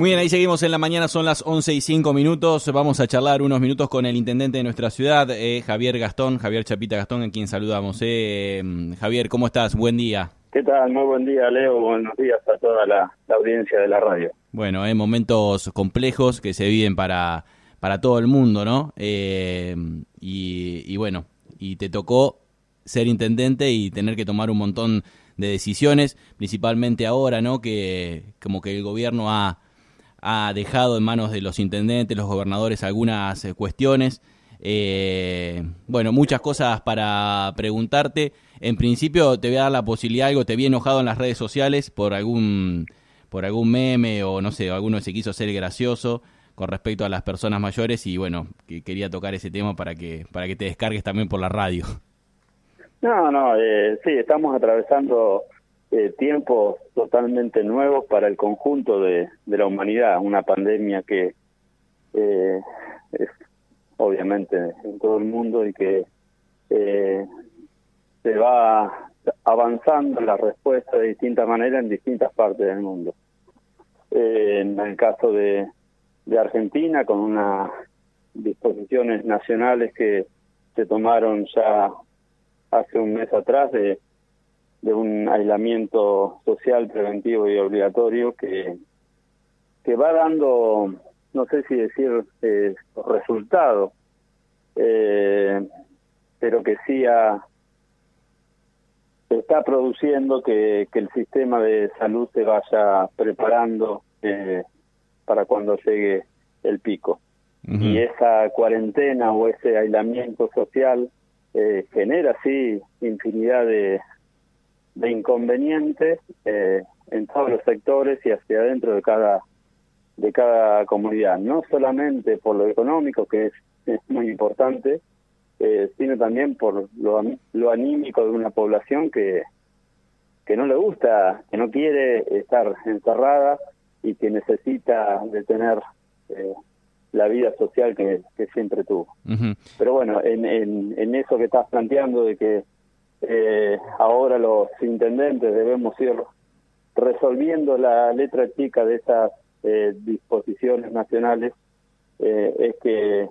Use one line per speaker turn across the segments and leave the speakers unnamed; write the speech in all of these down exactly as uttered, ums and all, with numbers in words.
Muy bien, ahí seguimos en la mañana, son las once y cinco minutos. Vamos a charlar unos minutos con el intendente de nuestra ciudad, eh, Javier Gastón, Javier Chapita Gastón, a quien saludamos. Eh, Javier, ¿cómo estás? Buen día.
¿Qué tal? Muy buen día, Leo. Buenos días a toda la, la audiencia de la radio.
Bueno, eh, momentos complejos que se viven para, para todo el mundo, ¿no? Eh, y, y bueno, y te tocó ser intendente y tener que tomar un montón de decisiones, principalmente ahora, ¿no? Que como que el gobierno ha... ha dejado en manos de los intendentes, los gobernadores, algunas eh, cuestiones. Eh, bueno, muchas cosas para preguntarte. En principio te voy a dar la posibilidad, algo te vi enojado en las redes sociales por algún por algún meme o no sé, alguno se quiso ser gracioso con respecto a las personas mayores y bueno, que quería tocar ese tema para que para que te descargues también por la radio.
No, no, eh, sí, estamos atravesando Eh, tiempos totalmente nuevos para el conjunto de, de la humanidad, una pandemia que eh, es obviamente en todo el mundo y que eh, se va avanzando la respuesta de distintas maneras en distintas partes del mundo. Eh, en el caso de, de Argentina, con unas disposiciones nacionales que se tomaron ya hace un mes atrás de de un aislamiento social preventivo y obligatorio que que va dando, no sé si decir eh, resultados, eh, pero que sí ha, está produciendo que, que el sistema de salud se vaya preparando eh, para cuando llegue el pico. Uh-huh. Y esa cuarentena o ese aislamiento social eh, genera, sí, infinidad de de inconvenientes eh, en todos los sectores y hacia adentro de cada de cada comunidad, no solamente por lo económico, que es, es muy importante, eh, sino también por lo, lo anímico de una población que que no le gusta, que no quiere estar encerrada y que necesita de tener eh, la vida social que, que siempre tuvo. Uh-huh. Pero bueno, en, en, en eso que estás planteando de que Eh, ahora los intendentes debemos ir resolviendo la letra chica de esas eh, disposiciones nacionales, eh, es que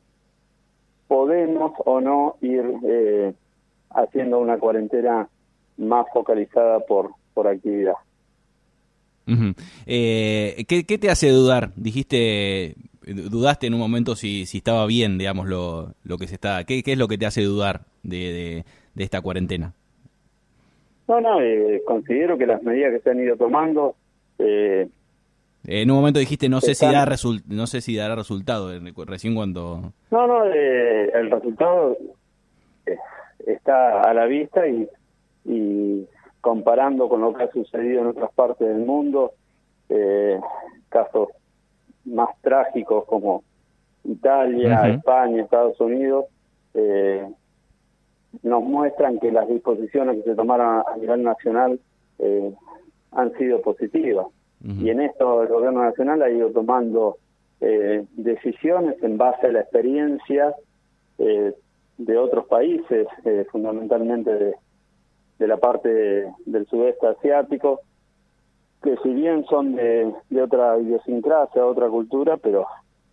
podemos o no ir eh, haciendo una cuarentena más focalizada por, por actividad.
Uh-huh. Eh, ¿qué, ¿Qué te hace dudar? Dijiste, dudaste en un momento si, si estaba bien, digamos, lo, lo que se está... ¿Qué, ¿Qué es lo que te hace dudar de... de de esta cuarentena?
No, no, eh, considero que las medidas que se han ido tomando... Eh,
en un momento dijiste, no sé
están...
si da result no sé si dará resultado, recién cuando...
No, no, eh, el resultado eh, está a la vista y, y comparando con lo que ha sucedido en otras partes del mundo, eh, casos más trágicos como Italia, uh-huh. España, Estados Unidos, eh, nos muestran que las disposiciones que se tomaron a nivel nacional eh, han sido positivas. Uh-huh. Y en esto el gobierno nacional ha ido tomando eh, decisiones en base a la experiencia eh, de otros países, eh, fundamentalmente de, de la parte de, del sudeste asiático, que si bien son de, de otra idiosincrasia, otra cultura, pero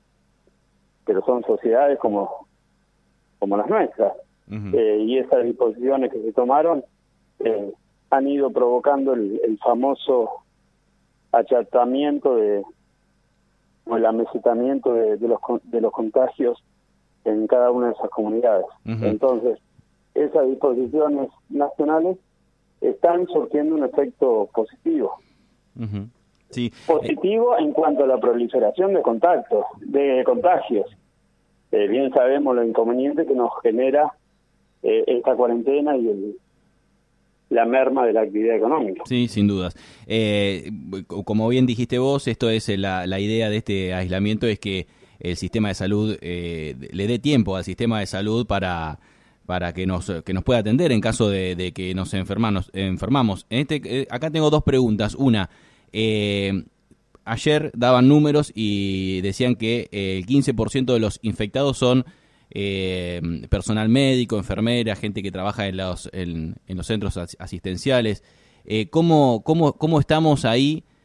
pero son sociedades como, como las nuestras. Uh-huh. Eh, y esas disposiciones que se tomaron eh, han ido provocando el, el famoso achatamiento de, o el amesetamiento de, de los de los contagios en cada una de esas comunidades. Uh-huh. Entonces, esas disposiciones nacionales están surtiendo un efecto positivo.
Uh-huh. Sí.
Positivo eh... en cuanto a la proliferación de contactos, de contagios. Eh, bien sabemos lo inconveniente que nos genera Eh, esta cuarentena y el, la merma de la actividad económica.
Sí, sin dudas. Eh, como bien dijiste vos, esto es la, la idea de este aislamiento, es que el sistema de salud eh, le dé tiempo al sistema de salud para para que nos que nos pueda atender en caso de, de que nos enfermamos. enfermamos. En este, eh, acá tengo dos preguntas. Una, eh, ayer daban números y decían que el quince por ciento de los infectados son Eh, personal médico, enfermera, gente que trabaja en los en, en los centros asistenciales. Eh, ¿cómo, cómo, ¿Cómo estamos ahí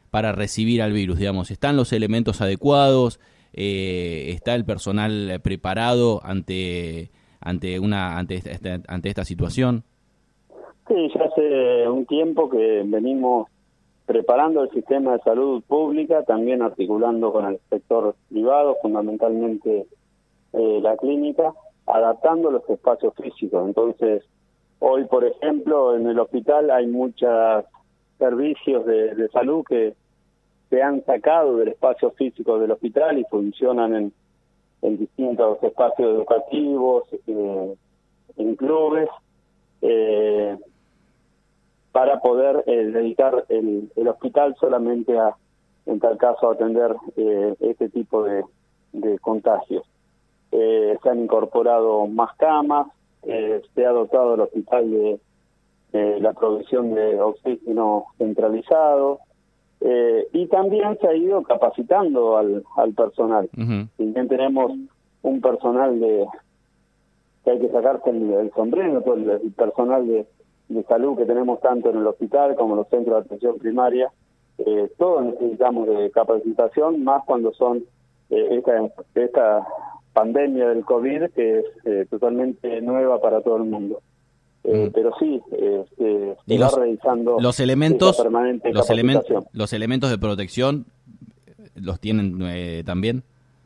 para recibir al virus, digamos? ¿Están los elementos adecuados? Eh, ¿Está el personal preparado ante ante una ante esta, ante esta situación?
Sí, ya hace un tiempo que venimos preparando el sistema de salud pública, también articulando con el sector privado, fundamentalmente eh, la clínica, adaptando los espacios físicos. Entonces, hoy, por ejemplo, en el hospital hay muchos servicios de, de salud que se han sacado del espacio físico del hospital y funcionan en, en distintos espacios educativos, eh, en clubes, eh, para poder eh, dedicar el, el hospital solamente a, en tal caso, a atender eh, este tipo de, de contagios. Eh, se han incorporado más camas, eh, se ha dotado el hospital de, de la provisión de oxígeno centralizado, eh, y también se ha ido capacitando al, al personal.
Uh-huh.
Si bien tenemos un personal de que hay que sacarse el, el sombrero, todo el, el personal de de salud que tenemos tanto en el hospital como en los centros de atención primaria, eh, todos necesitamos de capacitación, más cuando son eh, esta, esta pandemia del COVID, que es eh, totalmente nueva para todo el mundo. Eh, mm. Pero sí, eh, se, se
los,
va realizando
los elementos,
permanente
los,
capacitación.
Elementos, los elementos de protección, ¿los tienen eh, también?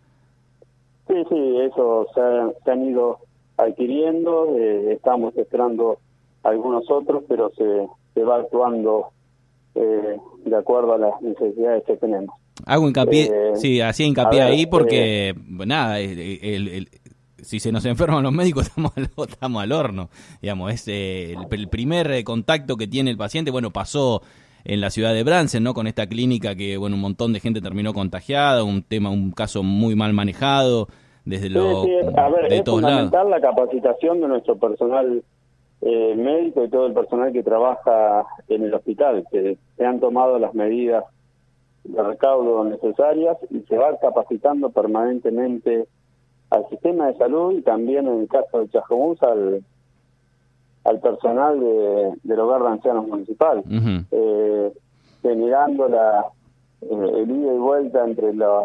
Sí, sí, eso se, se han ido adquiriendo, eh, estamos esperando algunos otros, pero se, se va actuando eh, de acuerdo a las necesidades que tenemos.
Hago hincapié, eh, sí, hacía hincapié ver, ahí porque, eh, nada, el, el, el, si se nos enferman los médicos estamos al, estamos al horno, digamos, es eh, el, el primer contacto que tiene el paciente, bueno, pasó en la ciudad de Bransen, ¿no? Con esta clínica que, bueno, un montón de gente terminó contagiada, un tema, un caso muy mal manejado, desde lo,
sí, sí, a ver,
de
es
todos
fundamental
lados.
La capacitación de nuestro personal Eh, médico y todo el personal que trabaja en el hospital, que se han tomado las medidas de recaudo necesarias y se va capacitando permanentemente al sistema de salud y también en el caso de Chascomús al, al personal de, del hogar de ancianos municipal,
uh-huh.
eh, generando la, eh, el ida y vuelta entre los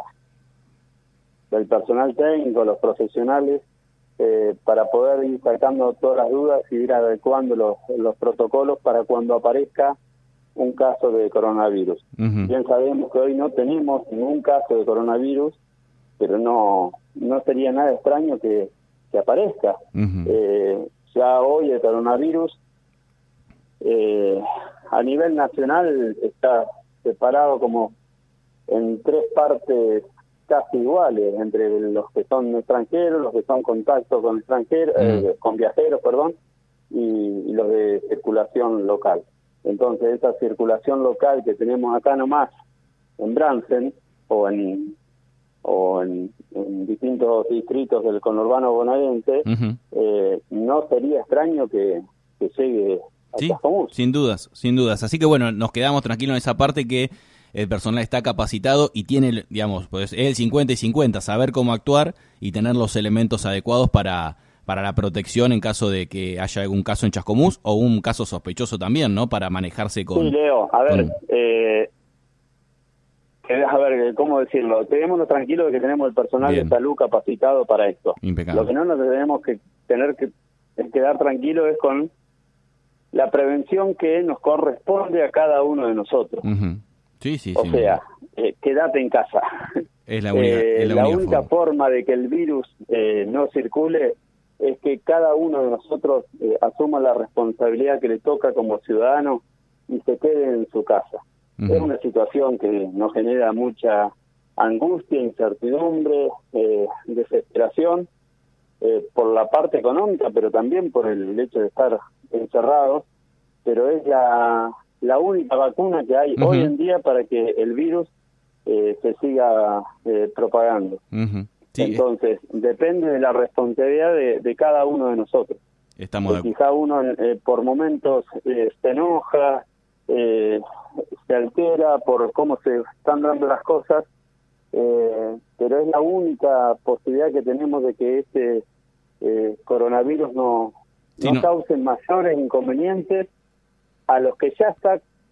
del personal técnico, los profesionales, Eh, para poder ir sacando todas las dudas y ir adecuando los, los protocolos para cuando aparezca un caso de coronavirus. Uh-huh. Bien sabemos que hoy no tenemos ningún caso de coronavirus, pero no no sería nada extraño que, que aparezca. Uh-huh. Eh, ya hoy el coronavirus eh, a nivel nacional está separado como en tres partes casi iguales, entre los que son extranjeros, los que son contacto con extranjeros, mm. eh, con viajeros, perdón, y, y los de circulación local. Entonces, esa circulación local que tenemos acá nomás, en Bransen, o en o en, en distintos distritos del conurbano bonaerense, uh-huh. eh, no sería extraño que, que llegue a
sí,
Chascomús.
Sin dudas, sin dudas. Así que, bueno, nos quedamos tranquilos en esa parte que el personal está capacitado y tiene, digamos, pues es el cincuenta y cincuenta, saber cómo actuar y tener los elementos adecuados para, para la protección en caso de que haya algún caso en Chascomús o un caso sospechoso también, ¿no? Para manejarse con...
Sí, Leo, a ver,
con...
eh, a ver, ¿cómo decirlo? Tenemos tranquilos de que tenemos el personal Bien. de salud capacitado para esto.
Impecable.
Lo que no nos tenemos que tener que quedar tranquilos es con la prevención que nos corresponde a cada uno de nosotros.
Uh-huh. Sí, sí,
o
sí,
sea, eh, quédate en casa.
Es la única,
eh,
es la
la
única,
única
forma.
forma de que el virus eh, no circule es que cada uno de nosotros eh, asuma la responsabilidad que le toca como ciudadano y se quede en su casa. Uh-huh. Es una situación que nos genera mucha angustia, incertidumbre, eh, desesperación, eh, por la parte económica, pero también por el hecho de estar encerrados, pero es la... la única vacuna que hay uh-huh. hoy en día para que el virus eh, se siga eh, propagando. Uh-huh. Sí. Entonces, depende de la responsabilidad de, de cada uno de nosotros.
Estamos
eh, de quizá uno eh, por momentos eh, se enoja, eh, se altera por cómo se están dando las cosas, eh, pero es la única posibilidad que tenemos de que este eh, coronavirus no,
sí,
no,
no
cause mayores inconvenientes a los que ya está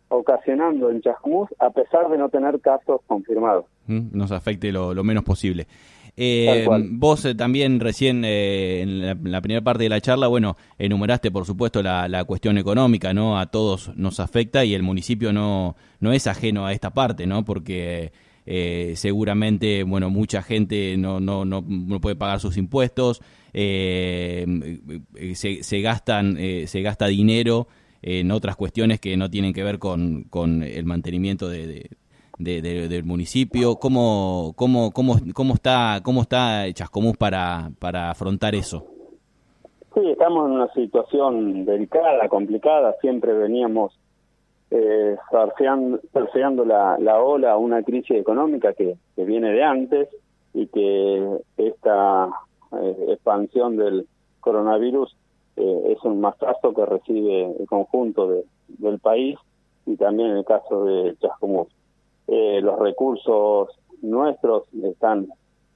ocasionando en Chascomús, a pesar de no tener casos confirmados.
Nos afecte lo, lo menos posible. Eh, vos eh, también recién eh, en, la, en la primera parte de la charla, bueno, enumeraste por supuesto la, la cuestión económica, ¿no? A todos nos afecta y el municipio no, no es ajeno a esta parte, ¿no? Porque eh, seguramente, bueno, mucha gente no, no, no, no puede pagar sus impuestos, eh, se, se gastan, eh, se gasta dinero en otras cuestiones que no tienen que ver con, con el mantenimiento de, de De, de, del municipio. ¿Cómo, cómo, cómo, cómo está cómo está Chascomús para, para afrontar eso?
Sí, estamos en una situación delicada, complicada. Siempre veníamos eh, surfeando, surfeando la, la ola a una crisis económica que, que viene de antes y que esta eh, expansión del coronavirus eh, es un mazazo que recibe el conjunto de, del país y también en el caso de Chascomús. Eh, los recursos nuestros están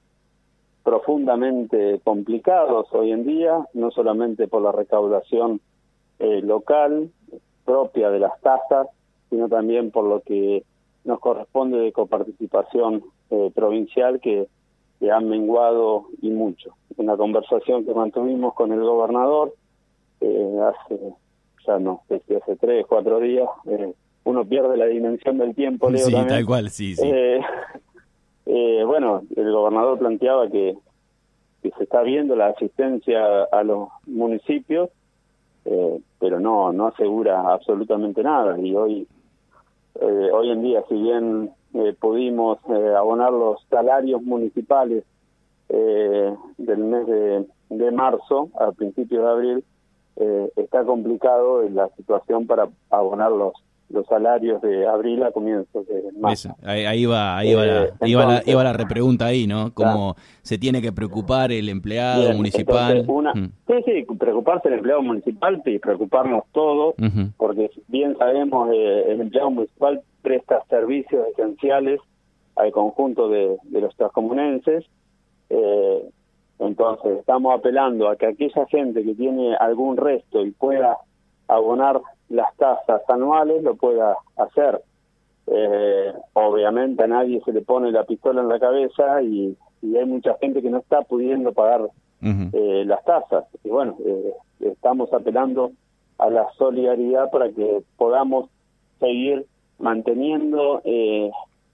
profundamente complicados hoy en día, no solamente por la recaudación eh, local propia de las tasas, sino también por lo que nos corresponde de coparticipación eh, provincial que, que han menguado y mucho. En la conversación que mantuvimos con el gobernador eh, hace, ya no sé si hace tres, cuatro días, eh, uno pierde la dimensión del tiempo, Leo.
Sí,
también.
Tal cual, sí, sí.
Eh, eh, bueno, el gobernador planteaba que, que se está viendo la asistencia a los municipios, eh, pero no no asegura absolutamente nada. Y hoy eh, hoy en día, si bien eh, pudimos eh, abonar los salarios municipales eh, del mes de, de marzo, a principios de abril, eh, está complicado la situación para abonar los los salarios de abril a comienzos de marzo.
Ahí, ahí va, ahí va, la, eh, entonces, iba la, iba la repregunta ahí, ¿no? Cómo claro. se tiene que preocupar el empleado Bien, municipal.
Entonces, una, mm. Sí, sí, preocuparse el empleado municipal y preocuparnos todos, uh-huh. porque bien sabemos eh, el empleado municipal presta servicios esenciales al conjunto de, de los chascomunenses. Eh, entonces estamos apelando a que aquella gente que tiene algún resto y pueda abonar las tasas anuales lo pueda hacer. Eh, obviamente a nadie se le pone la pistola en la cabeza y, y hay mucha gente que no está pudiendo pagar uh-huh. eh, las tasas. Y bueno, eh, estamos apelando a la solidaridad para que podamos seguir manteniendo eh,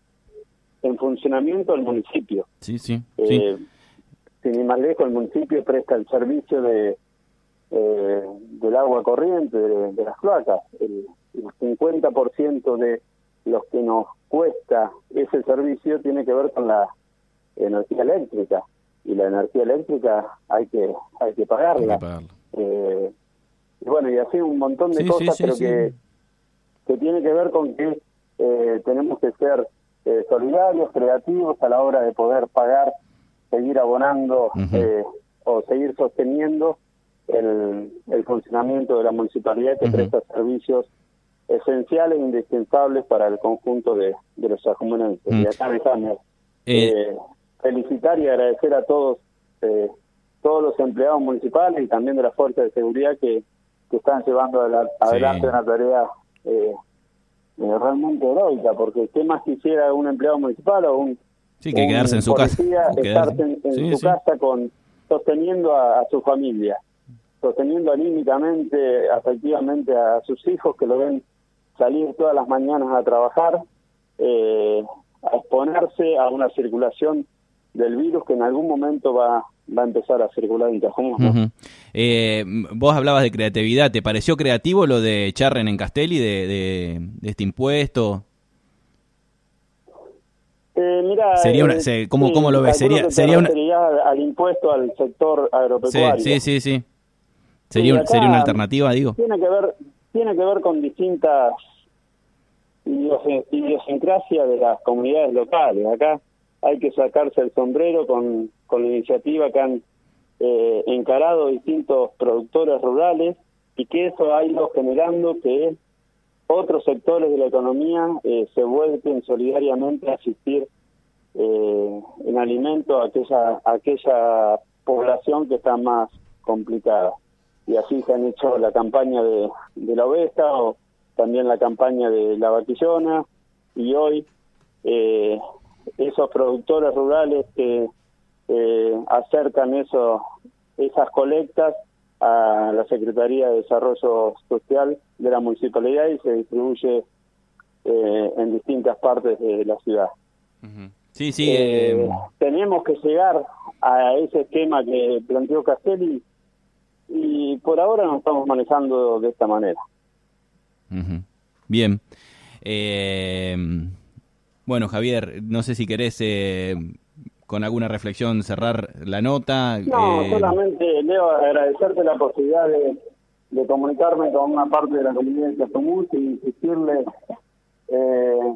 en funcionamiento el municipio.
Sí, sí.
Eh,
sí.
Sin ir más lejos, el municipio presta el servicio de Eh, del agua corriente, de, de las cloacas. El, el cincuenta por ciento de los que nos cuesta ese servicio tiene que ver con la energía eléctrica, y la energía eléctrica hay que hay que pagarla.
Hay que pagarla.
Eh, y bueno, y así un montón de
sí,
cosas,
sí, sí,
pero
sí.
que que tiene que ver con que eh, tenemos que ser eh, solidarios, creativos a la hora de poder pagar, seguir abonando uh-huh. eh, o seguir sosteniendo El, el funcionamiento de la municipalidad que uh-huh. presta servicios esenciales e indispensables para el conjunto de, de los chascomunenses. Uh-huh. Y acá dejamos eh, eh, felicitar y agradecer a todos eh, todos los empleados municipales y también de las fuerzas de seguridad que, que están llevando la, adelante sí. una tarea eh, eh, realmente heroica, porque ¿qué más quisiera un empleado municipal o un
sí que un quedarse en su casa,
estar en, en sí, su sí. casa con sosteniendo a, a su familia, sosteniendo anímicamente, afectivamente a sus hijos que lo ven salir todas las mañanas a trabajar, eh, a exponerse a una circulación del virus que en algún momento va, va a empezar a circular en Chascomús, ¿no?
Uh-huh. eh, vos hablabas de creatividad, ¿te pareció creativo lo de Charren en Castelli, de, de, de este impuesto?
Eh, mira,
sería una,
eh,
se, ¿cómo,
sí,
¿Cómo lo ves? Sería, sería una...
al impuesto al sector agropecuario.
Sí, sí, sí. sí. Sería, sí, sería una alternativa, digo.
Tiene que ver, tiene que ver con distintas idiosincrasias de las comunidades locales. Acá hay que sacarse el sombrero con, con la iniciativa que han eh, encarado distintos productores rurales y que eso ha ido generando que otros sectores de la economía eh, se vuelquen solidariamente a asistir eh, en alimento a aquella, a aquella población que está más complicada. Y así se han hecho la campaña de, de la oveja o, también la campaña de la vaquillona, y hoy eh, esos productores rurales que eh, acercan eso, esas colectas a la Secretaría de Desarrollo Social de la Municipalidad y se distribuye eh, en distintas partes de la ciudad.
Uh-huh. Sí, sí.
Eh,
eh...
Tenemos que llegar a ese esquema que planteó Castelli y por ahora nos estamos manejando de esta manera.
Uh-huh. Bien. Eh, bueno, Javier, no sé si querés eh, con alguna reflexión cerrar la nota.
No,
eh...
solamente, Leo, agradecerte la posibilidad de, de comunicarme con una parte de la comunidad de Chascomús y insistirle eh,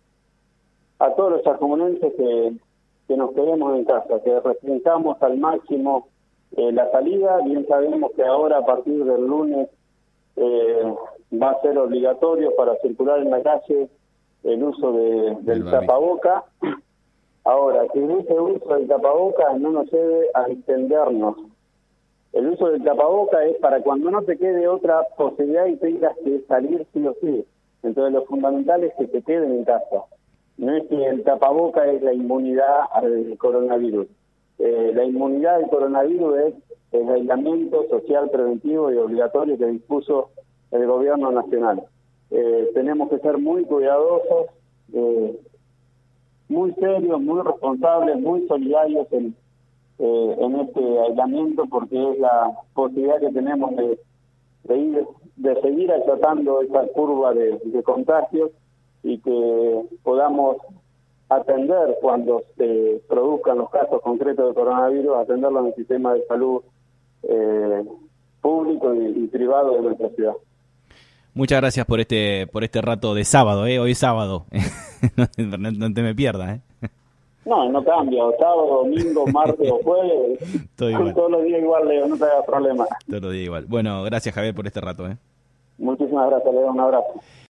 a todos los chascomunenses que, que nos quedemos en casa, que restringamos al máximo eh, la salida. Bien sabemos que ahora, a partir del lunes, eh, va a ser obligatorio para circular en la calle el uso de, del tapaboca. Ahora, que ese uso del tapaboca no nos lleve a extendernos. El uso del tapaboca es para cuando no te quede otra posibilidad y tengas que salir sí o sí. Entonces lo fundamental es que te queden en casa. No es que el tapaboca es la inmunidad al coronavirus. Eh, la inmunidad al coronavirus es el aislamiento social preventivo y obligatorio que dispuso el gobierno nacional. Eh, tenemos que ser muy cuidadosos, eh, muy serios, muy responsables, muy solidarios en, eh, en este aislamiento, porque es la posibilidad que tenemos de, de ir, de seguir achatando esa curva de, de contagios y que podamos atender cuando se produzcan los casos concretos de coronavirus, atenderlo en el sistema de salud eh, público y, y privado de nuestra ciudad.
Muchas gracias por este por este rato de sábado, ¿eh? Hoy es sábado. no, no, no te me pierdas, ¿eh?
No, no cambia. O sábado, domingo, martes o jueves.
Todo igual.
Todos los días igual, Leo. No te hagas problema.
Todos los días igual. Bueno, gracias, Javier, por este rato, ¿eh?
Muchísimas gracias, Leo. Un abrazo.